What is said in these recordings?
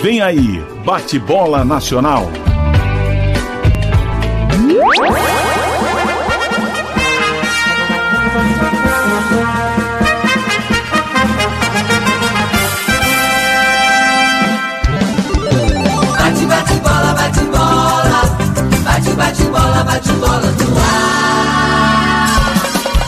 Vem aí, Bate-Bola Nacional. Bate, bate, bola, bate, bola. Bate, bate, bola, bate, bola no ar.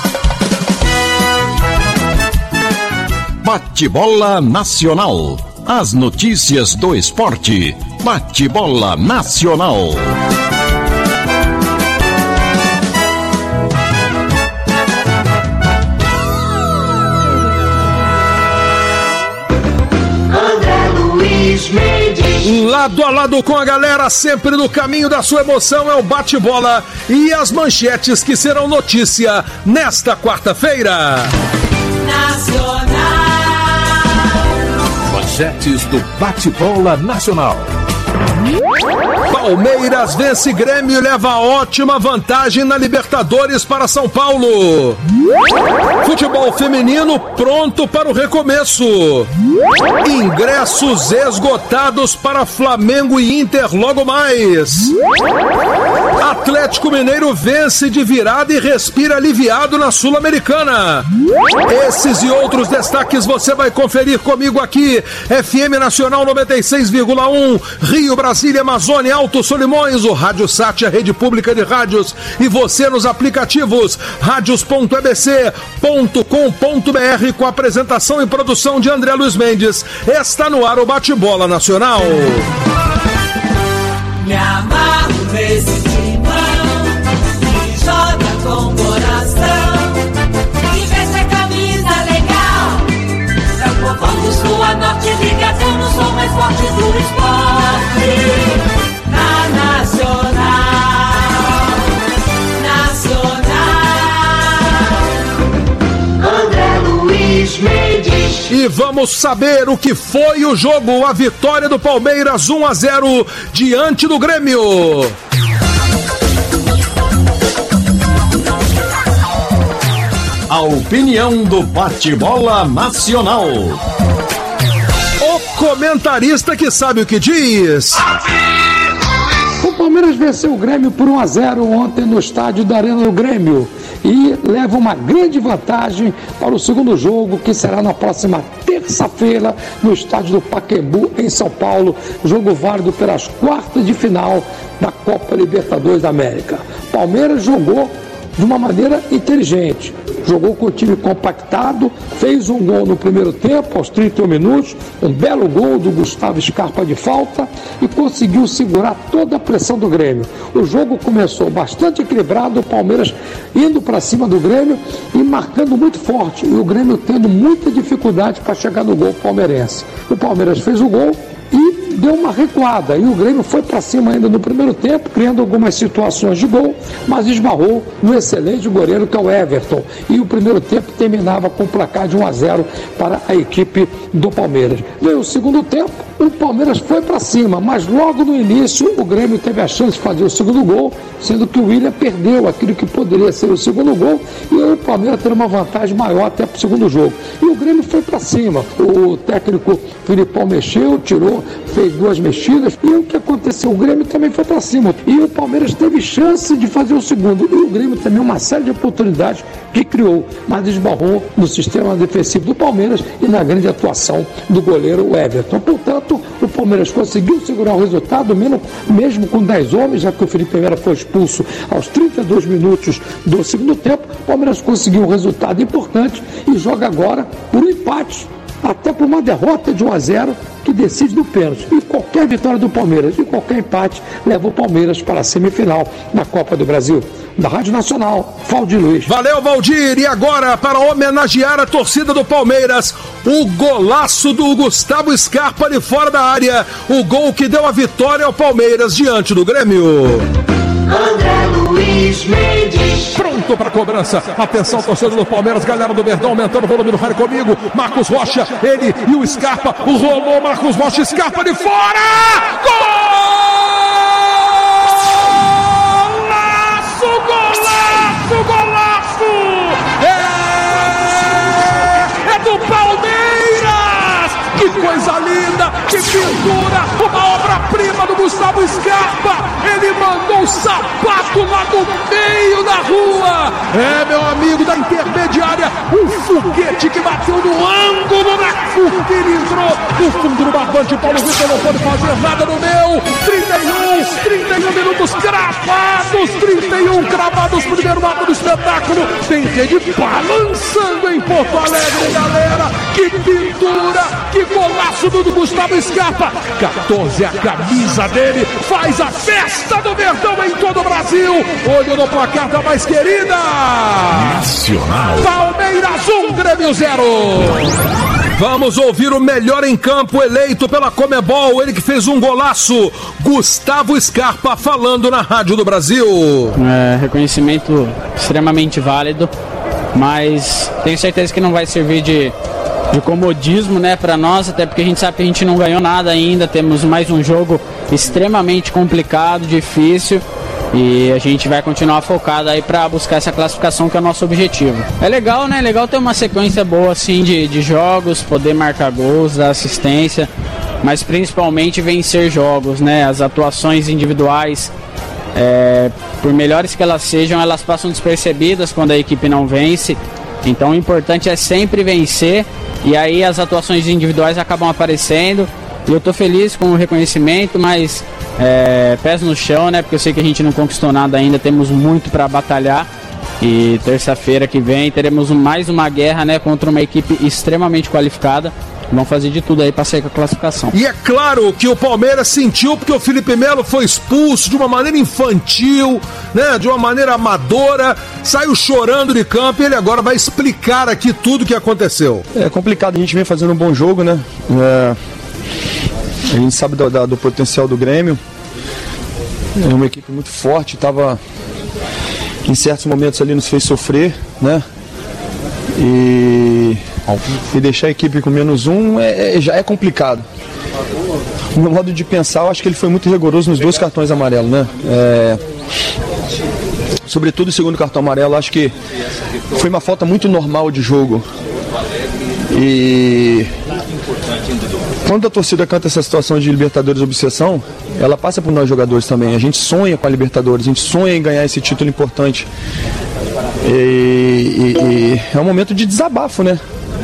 Bate-Bola Nacional. As notícias do esporte. Bate-Bola Nacional. Lado a lado com a galera, sempre no caminho da sua emoção, é o Bate-Bola e as manchetes que serão notícia nesta quarta-feira. Nacional. Manchetes do Bate-Bola Nacional. Palmeiras vence Grêmio e leva ótima vantagem na Libertadores para São Paulo. Futebol feminino pronto para o recomeço. Ingressos esgotados para Flamengo e Inter logo mais. Atlético Mineiro vence de virada e respira aliviado na Sul-Americana. Esses e outros destaques você vai conferir comigo aqui. FM Nacional 96,1, Rio, Brasília, Amazônia, Alto Solimões, o Rádio Sat, a rede pública de rádios, e você nos aplicativos radios.ebc.com.br, com apresentação e produção de André Luiz Mendes. Está no ar o Bate-Bola Nacional. Me amarro nesse timão que joga com coração e veste a camisa legal. É o povão do sul a norte ligadão no som mais forte do esporte. Na Nacional, André Luiz Mendes. E vamos saber o que foi o jogo, a vitória do Palmeiras 1-0 diante do Grêmio. A opinião do Bate-Bola Nacional. O comentarista que sabe o que diz. O Palmeiras venceu o Grêmio por 1-0 ontem no estádio da Arena do Grêmio e leva uma grande vantagem para o segundo jogo, que será na próxima terça-feira no estádio do Pacaembu, em São Paulo, jogo válido pelas quartas de final da Copa Libertadores da América. Palmeiras jogou de uma maneira inteligente, jogou com o time compactado, fez um gol no primeiro tempo, aos 31 minutos, um belo gol do Gustavo Scarpa de falta, e conseguiu segurar toda a pressão do Grêmio. O jogo começou bastante equilibrado, o Palmeiras indo para cima do Grêmio e marcando muito forte, e o Grêmio tendo muita dificuldade para chegar no gol palmeirense. O Palmeiras fez o gol e deu uma recuada, e o Grêmio foi para cima ainda no primeiro tempo, criando algumas situações de gol, mas esbarrou no excelente goleiro que é o Everton, e o primeiro tempo terminava com o placar de 1-0 para a equipe do Palmeiras. Veio o segundo tempo, o Palmeiras foi para cima, mas logo no início o Grêmio teve a chance de fazer o segundo gol, sendo que o William perdeu aquilo que poderia ser o segundo gol, e aí o Palmeiras teve uma vantagem maior até para o segundo jogo. E o Grêmio foi para cima, o técnico Filipão mexeu, tirou, fez duas mexidas, e o que aconteceu? O Grêmio também foi para cima, e o Palmeiras teve chance de fazer o segundo, e o Grêmio também uma série de oportunidades que criou, mas esbarrou no sistema defensivo do Palmeiras e na grande atuação do goleiro Everton. Portanto, o Palmeiras conseguiu segurar o resultado, mesmo com 10 homens, já que o Felipe Melo foi expulso aos 32 minutos do segundo tempo. O Palmeiras conseguiu um resultado importante e joga agora por um empate, até por uma derrota de 1-0 que decide no pênalti. E qualquer vitória do Palmeiras e qualquer empate leva o Palmeiras para a semifinal da Copa do Brasil. Da Rádio Nacional, Valdir Luiz. Valeu, Valdir! E agora, para homenagear a torcida do Palmeiras, o golaço do Gustavo Scarpa de fora da área, o gol que deu a vitória ao Palmeiras diante do Grêmio. André Luiz Mendes. Pronto para cobrança. Atenção, torcedor do Palmeiras, galera do Verdão, aumentando o volume do rádio comigo. Marcos Rocha, ele e o Scarpa. Rolou Marcos Rocha, Scarpa de fora! Golaço! Golaço! É do Palmeiras! Que coisa linda! Que Que pintura! Uma obra-prima do Gustavo Scarpa! Ele mandou o sapato lá do meio da rua! É, meu amigo, da intermediária, um foguete que bateu no ângulo da curva e entrou no fundo do barbante. Paulo Vitor não pode fazer nada no meu. 31 minutos cravados, 31 cravados, primeiro ato do espetáculo. Tem rede balançando em Porto Alegre, galera. Que pintura, que golaço do Gustavo Scarpa. 14 a camisa dele, faz a festa do Verdão em todo o Brasil. Olho no placar da mais querida Nacional. Palmeiras 1, Grêmio 0. Vamos ouvir o melhor em campo eleito pela Conmebol, ele que fez um golaço, Gustavo Scarpa, falando na Rádio do Brasil. Reconhecimento extremamente válido, mas tenho certeza que não vai servir de comodismo, né, para nós, até porque a gente sabe que a gente não ganhou nada ainda, temos mais um jogo extremamente complicado, difícil. E a gente vai continuar focado aí para buscar essa classificação, que é o nosso objetivo. É legal, né? Legal ter uma sequência boa assim de jogos, poder marcar gols, dar assistência, mas principalmente vencer jogos, né? As atuações individuais, por melhores que elas sejam, elas passam despercebidas quando a equipe não vence. Então o importante é sempre vencer, e aí as atuações individuais acabam aparecendo. E eu tô feliz com o reconhecimento, mas pés no chão, né? Porque eu sei que a gente não conquistou nada ainda, temos muito para batalhar. E terça-feira que vem teremos mais uma guerra, né? Contra uma equipe extremamente qualificada. Vamos fazer de tudo aí para sair com a classificação. E é claro que o Palmeiras sentiu, porque o Felipe Melo foi expulso de uma maneira infantil, né? De uma maneira amadora, saiu chorando de campo, e ele agora vai explicar aqui tudo o que aconteceu. É complicado, a gente vem fazendo um bom jogo, né? A gente sabe do potencial do Grêmio. É uma equipe muito forte, estava em certos momentos ali nos fez sofrer, né? E deixar a equipe com -1 já é complicado. No meu modo de pensar, eu acho que ele foi muito rigoroso nos 2 cartões amarelos, né? Sobretudo o segundo cartão amarelo, acho que foi uma falta muito normal de jogo. E quando a torcida canta essa situação de Libertadores obsessão, ela passa por nós jogadores também. A gente sonha com a Libertadores, a gente sonha em ganhar esse título importante. E é um momento de desabafo, né?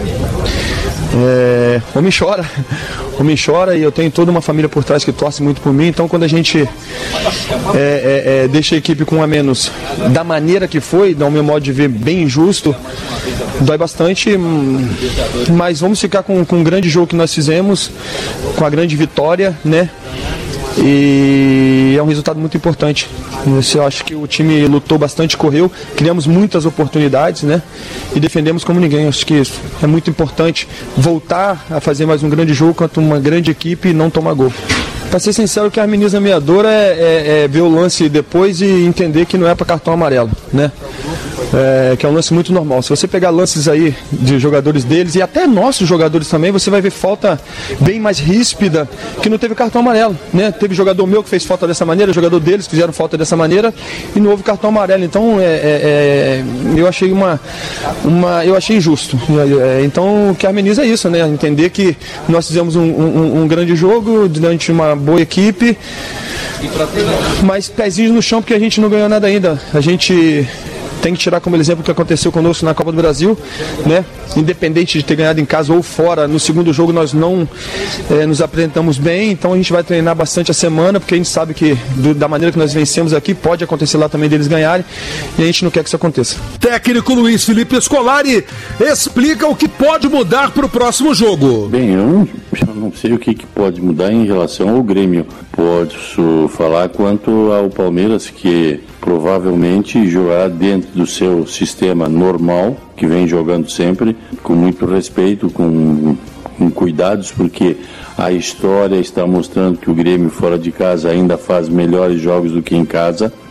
Homem chora, e eu tenho toda uma família por trás que torce muito por mim. Então quando a gente deixa a equipe com um a menos da maneira que foi, ao meu modo de ver, bem injusto, dói bastante, mas vamos ficar com um grande jogo que nós fizemos, com a grande vitória, né? E é um resultado muito importante. Eu acho que o time lutou bastante, correu, criamos muitas oportunidades, né? E defendemos como ninguém. Acho que isso é muito importante, voltar a fazer mais um grande jogo contra uma grande equipe e não tomar gol. Para ser sincero, o que harmoniza a minha dor é ver o lance depois e entender que não é para cartão amarelo, né? Que é um lance muito normal. Se você pegar lances aí de jogadores deles e até nossos jogadores também, você vai ver falta bem mais ríspida, que não teve cartão amarelo, né? Teve jogador meu que fez falta dessa maneira, jogador deles que fizeram falta dessa maneira e não houve cartão amarelo. Então eu achei eu achei injusto. Então o que harmoniza é isso, né? Entender que nós fizemos um grande jogo diante de uma boa equipe, mas pezinhos no chão, porque a gente não ganhou nada ainda. A gente tem que tirar como exemplo o que aconteceu conosco na Copa do Brasil, né? Independente de ter ganhado em casa ou fora, no segundo jogo nós não nos apresentamos bem, então a gente vai treinar bastante a semana, porque a gente sabe que da maneira que nós vencemos aqui, pode acontecer lá também deles ganharem, e a gente não quer que isso aconteça. Técnico Luiz Felipe Scolari explica o que pode mudar para o próximo jogo. Bem, eu não sei o que pode mudar em relação ao Grêmio. Posso falar quanto ao Palmeiras, que provavelmente jogará dentro do seu sistema normal, que vem jogando sempre, com muito respeito, com cuidados, porque a história está mostrando que o Grêmio fora de casa ainda faz melhores jogos do que em casa.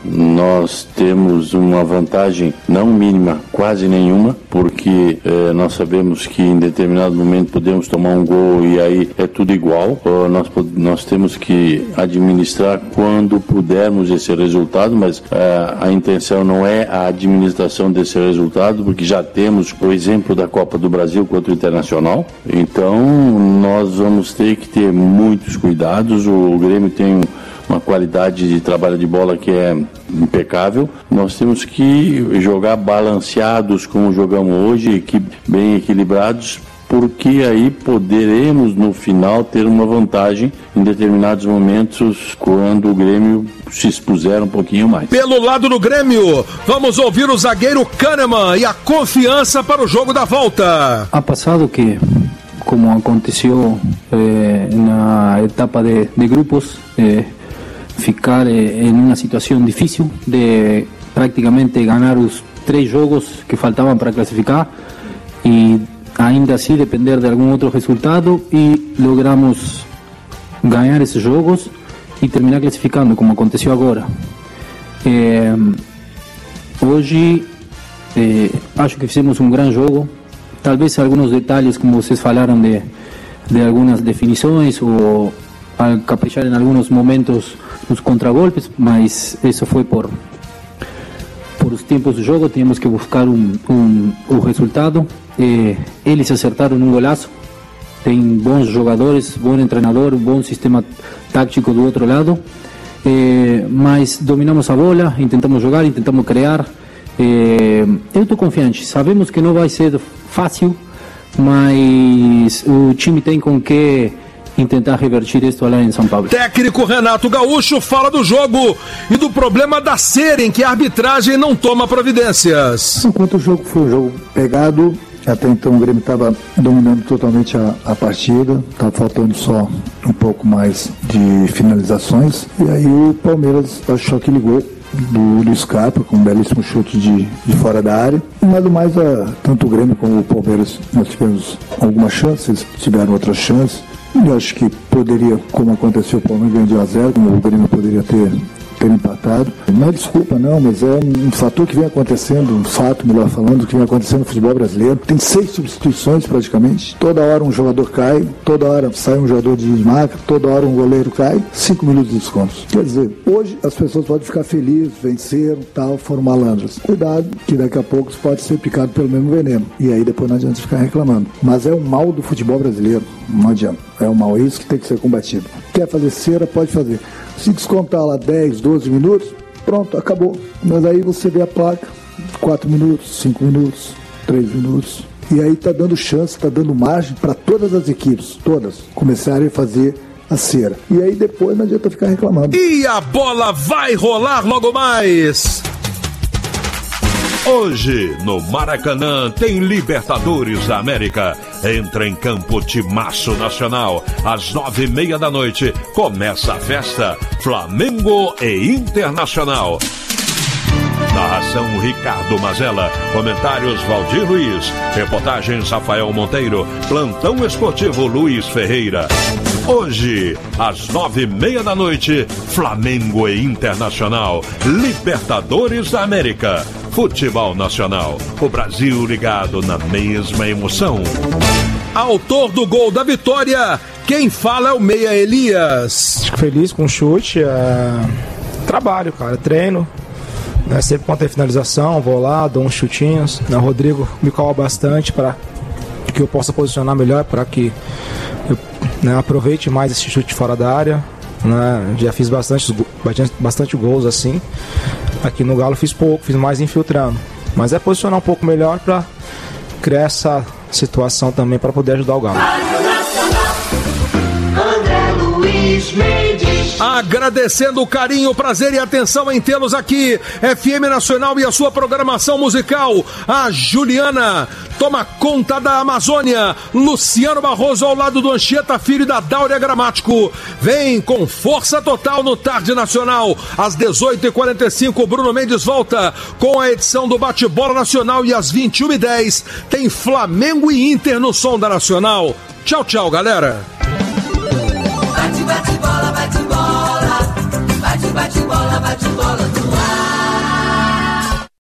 nós temos uma vantagem não mínima, quase nenhuma, porque nós sabemos que em determinado momento podemos tomar um gol e aí é tudo igual. Nós temos que administrar quando pudermos esse resultado, mas a intenção não é a administração desse resultado, porque já temos o exemplo da Copa do Brasil contra o Internacional. Então nós vamos ter que ter muitos cuidados. O Grêmio tem uma qualidade de trabalho de bola que é impecável. Nós temos que jogar balanceados como jogamos hoje, bem equilibrados, porque aí poderemos no final ter uma vantagem em determinados momentos quando o Grêmio se expuser um pouquinho mais. Pelo lado do Grêmio, vamos ouvir o zagueiro Kahneman e a confiança para o jogo da volta. Ha passado que, como aconteceu na etapa de grupos, ficar em uma situação difícil de praticamente ganhar os 3 jogos que faltavam para classificar e ainda assim depender de algum outro resultado, e logramos ganhar esses jogos e terminar classificando, como aconteceu agora. Hoje acho que fizemos um grande jogo, talvez alguns detalhes, como vocês falaram, de algumas definições ou a caprichar em alguns momentos nos contragolpes, mas isso foi por os tempos do jogo. Tínhamos que buscar o resultado. Eles acertaram um golaço, tem bons jogadores, bom treinador, bom sistema tático do outro lado, mas dominamos a bola, intentamos jogar, intentamos criar. Eu estou confiante, sabemos que não vai ser fácil, mas o time tem com que tentar revertir isso lá em São Paulo. Técnico Renato Gaúcho fala do jogo e do problema da cera, em que a arbitragem não toma providências. Enquanto o jogo foi um jogo pegado, até então o Grêmio estava dominando totalmente a partida, estava faltando só um pouco mais de finalizações, e aí o Palmeiras achou aquele gol do Scarpa, com um belíssimo chute de fora da área. E nada mais, tanto o Grêmio como o Palmeiras, nós tivemos algumas chances, eles tiveram outras chances. Eu acho que poderia, como aconteceu, o Palmeiras ganhou de 1 a 0, como o Grêmio poderia ter empatado. Não é desculpa não, mas é um fator que vem acontecendo, um fato, melhor falando, que vem acontecendo no futebol brasileiro. Tem 6 substituições praticamente, toda hora um jogador cai, toda hora sai um jogador de desmarca, toda hora um goleiro cai, 5 minutos de descontos. Quer dizer, hoje as pessoas podem ficar felizes, venceram, tal, foram malandras. Cuidado, que daqui a pouco pode ser picado pelo mesmo veneno, e aí depois não adianta ficar reclamando. Mas é o mal do futebol brasileiro, não adianta. É o mal, é isso que tem que ser combatido. Quer fazer cera, pode fazer. Se descontar lá 10, 12 minutos, pronto, acabou. Mas aí você vê a placa, 4 minutos, 5 minutos, 3 minutos. E aí tá dando chance, tá dando margem para todas as equipes, todas, começarem a fazer a cera. E aí depois não adianta ficar reclamando. E a bola vai rolar logo mais. Hoje, no Maracanã, tem Libertadores da América. Entra em campo Timaço Nacional. Às 9:30 da noite, começa a festa. Flamengo e Internacional. Narração Ricardo Mazella. Comentários Valdir Luiz. Reportagens Rafael Monteiro. Plantão esportivo Luiz Ferreira. Hoje, às 9:30 da noite, Flamengo e Internacional. Libertadores da América. Futebol Nacional. O Brasil ligado na mesma emoção. Autor do gol da vitória, quem fala é o Meia Elias. Fico feliz com o chute, trabalho, cara, treino, né? Sempre quando tem finalização, vou lá, dou uns chutinhos, né? O Rodrigo me calma bastante para que eu possa posicionar melhor, para que eu, né, aproveite mais esse chute fora da área, né? Já fiz bastante gols assim. Aqui no Galo fiz pouco, fiz mais infiltrando. Mas é posicionar um pouco melhor para criar essa situação também para poder ajudar o Galo. Agradecendo o carinho, o prazer e a atenção em tê-los aqui. FM Nacional e a sua programação musical. A Juliana toma conta da Amazônia. Luciano Barroso ao lado do Anchieta Filho e da Dáurea Gramático. Vem com força total no Tarde Nacional. Às 18h45, Bruno Mendes volta com a edição do Bate-Bola Nacional. E às 21h10 tem Flamengo e Inter no som da Nacional. Tchau, tchau, galera. Bate, bate, bola, bate, bola. Bate, bate, bola, bate, bola no ar.